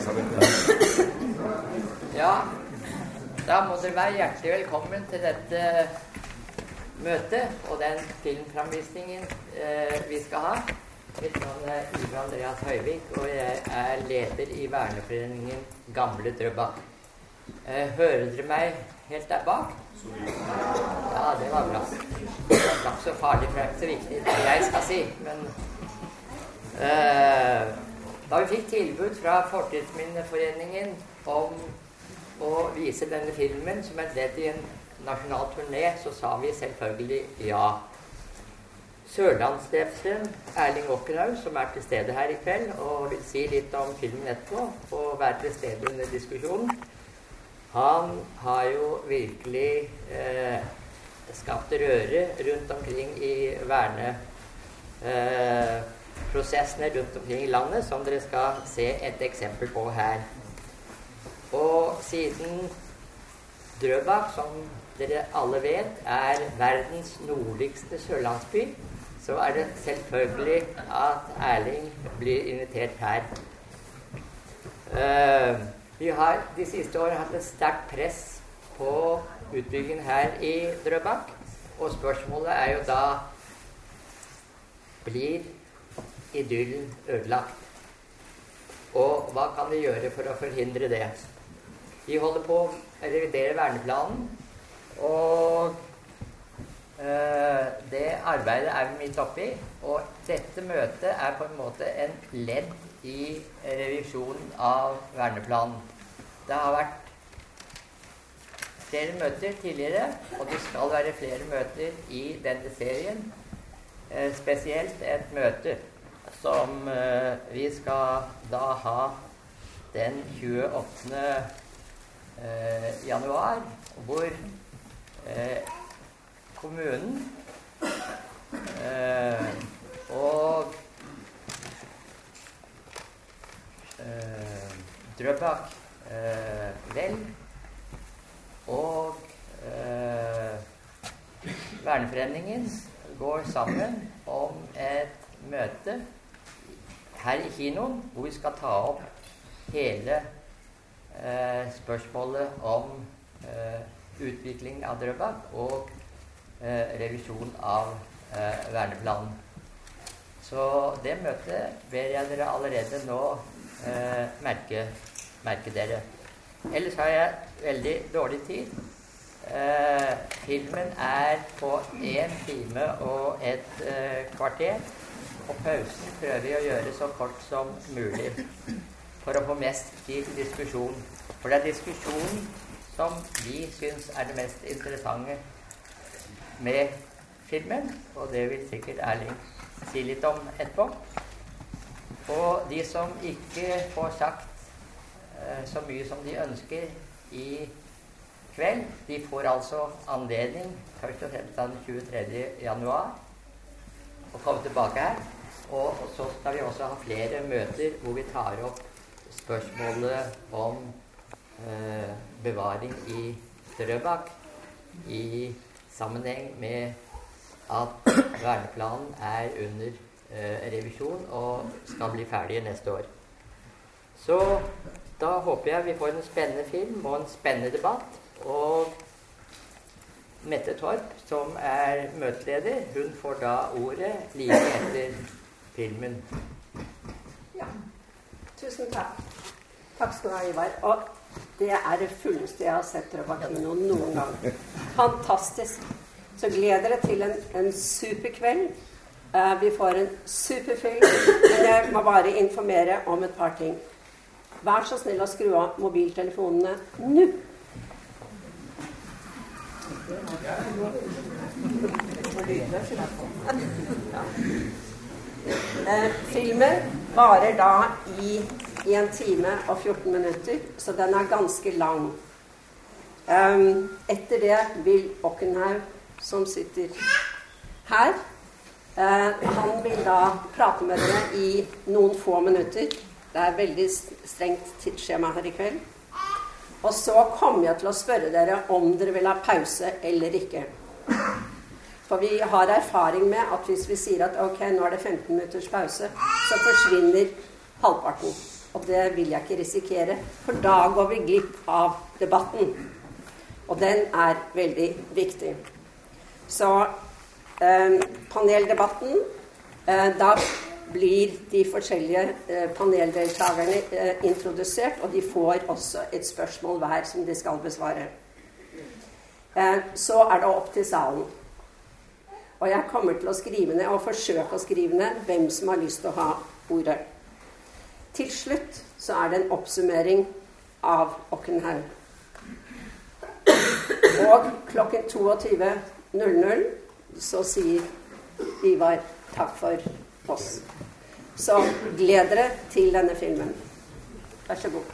Elisabeth. Ja, da må dere være hjertelig velkommen til dette møtet og den filmframvisningen vi skal ha. Mitt navn Ivar Andreas Høyvik, og jeg leder i Verneforeningen Gamle Drøbak. Hører dere meg helt der bak? Ja, det var bra. Det var ikke så farlig, for det ikke så viktig det jeg skal si, men da vi fikk tilbud fra Fortidsminneforeningen om å vise denne filmen som et ledd i en nasjonal turné, så sa vi selvfølgelig ja. Sørlandsstiften Erling Åkerhaug, som til stede her i kveld og vil si litt om filmen etterpå og være til stede under diskusjonen, han har jo virkelig skapt røre rundt omkring i verneprosessene rundt omkring i landet, som dere skal se et eksempel på her. Og siden Drøbak, som dere alle vet, verdens nordligste sørlandsby, så det selvfølgelig at Erling blir invitert her. Vi har de siste årene hatt et sterkt press på utbyggingen her i Drøbak, og spørsmålet jo da, blir idyllen ødelagt? Og hva kan vi gjøre for å forhindre det? Vi holder på å revidere verneplanen, og det arbeidet vi midt oppi, og dette møtet på en måte en ledd i revisjonen av verneplanen. Det har vært flere møter tidligere, og det skal være flere møter i denne serien. Spesielt et møte som vi skal da ha den 28. januar, hvor kommunen og Drøbak vel og Verneforeningen går sammen om et møte her i kinoen, hvor vi skal ta opp hele spørsmålet om utvikling av Drøbak og revisjon av verneplanen. Så det møtet ber jeg dere allerede nå merke dere. Ellers har jeg veldig dårlig tid. Filmen på 1 time og et kvarter, og pausen prøver vi å gjøre så kort som mulig for å få mest tid til diskusjon. For det diskusjonen som vi synes det mest interessante med filmen, og det vil sikkert Erling si litt om etterpå. Og de som ikke får sagt så mye som de ønsker i kveld, de får altså anledning først og fremst den 23. januar å komme tilbake her. Og så skal vi også ha flere møter hvor vi tar opp spørsmålet om bevaring i Drøbak i sammenheng med at verneplanen under revisjon og skal bli ferdig neste år. Så da håper jeg vi får en spennende film og en spennende debatt, og Mette Torp, som møteleder, hun får da ordet like etter filmen. Ja, tusen takk. Takk skal du ha, Ivar. Og det det fulleste jeg har sett Drøbak kino noen gang. Fantastisk. Så gleder dere til en superkveld. Vi får en superfilm, men jeg må bare informere om et par ting. Vær så snill å skru av mobiltelefonene nå. Filmen varer da i 1 time og 14 minutter, så den ganske lang. Etter det vil Åkerhaug, som sitter her, han vil da prate med dere i noen få minutter. Det veldig strengt tidsskjema her i kveld. Og så kommer jeg til å spørre dere om dere vil ha pause eller ikke. For vi har erfaring med at hvis vi sier at ok, nå det 15 minutters pause, så forsvinner halvparten. Og det vil jeg ikke risikere, for da går vi glipp av debatten. Og den er veldig viktig. Så paneldebatten, da blir de forskjellige paneldeltakerne introdusert, og de får også et spørsmål hver som de skal besvare. Så er det opp til salen. Og jeg kommer til å skrive ned, og forsøke å skrive ned, hvem som har lyst til å ha ordet. Til slutt så er det en oppsummering av Okkenhaug. Og klokken 22:00 så sier Ivar takk for oss. Så gled dere til denne filmen. Vær så god.